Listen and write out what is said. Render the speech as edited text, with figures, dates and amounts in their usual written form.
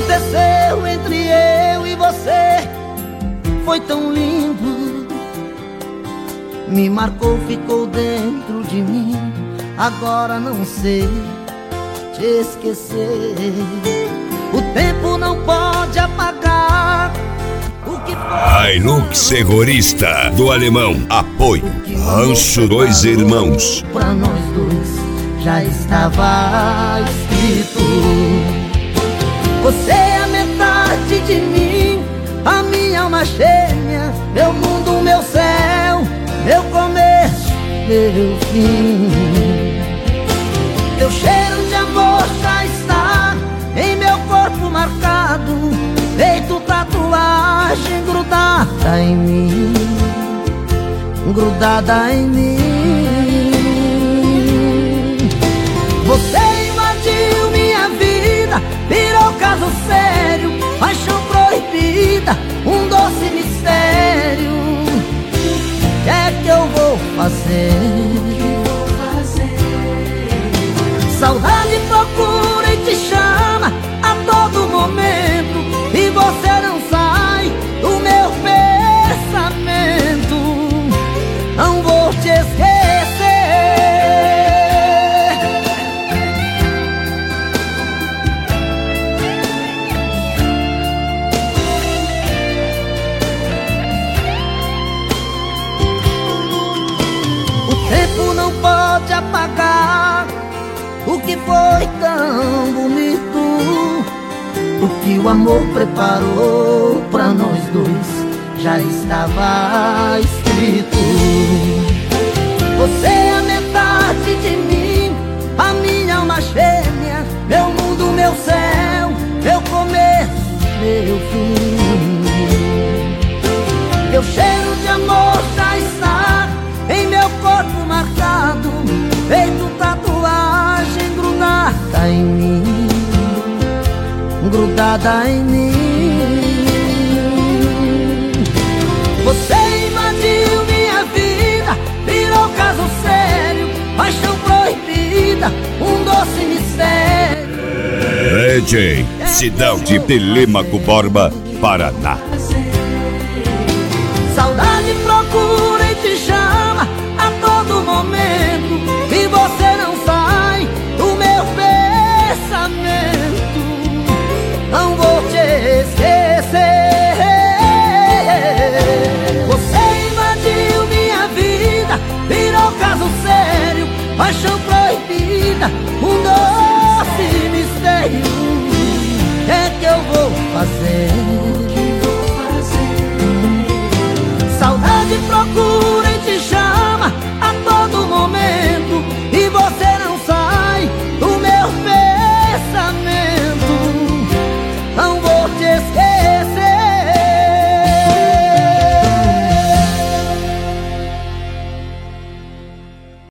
aconteceu entre eu e você foi tão lindo, me marcou, ficou dentro de mim. Agora não sei te esquecer. O tempo não pode apagar o que foi. Hilux Terrorista do Alemão. Apoio Rancho Dois Irmãos. Pra nós dois já estava escrito. Você é a metade de mim, a minha alma gêmea, meu mundo, meu céu, meu começo, meu fim. Teu cheiro de amor já está em meu corpo marcado, feito tatuagem grudada em mim, grudada em mim. Você invadiu minha vida, virou caso sério, paixão proibida, um doce mistério. O que é que eu vou fazer? Saudade procura e te chama a todo momento, e você não sai do meu pensamento. Não vou te esquecer. O tempo não pode apagar o que foi tão bonito, o que o amor preparou pra nós dois já estava escrito. Você é a metade de mim, a minha alma gêmea, meu mundo, meu céu, meu começo, meu fim. Teu cheiro de amor já está em meu corpo marcado, feito tatuagem grudada em mim, grudada em mim. Você invadiu minha vida, virou caso sério, paixão proibida, um doce mistério. DJ, Cidade de Telêmaco Borba, Paraná. Saudade procura e te chama a todo momento, e você não sai do meu pensamento. Não vou te esquecer. Você invadiu minha vida, virou caso sério, paixão proibida,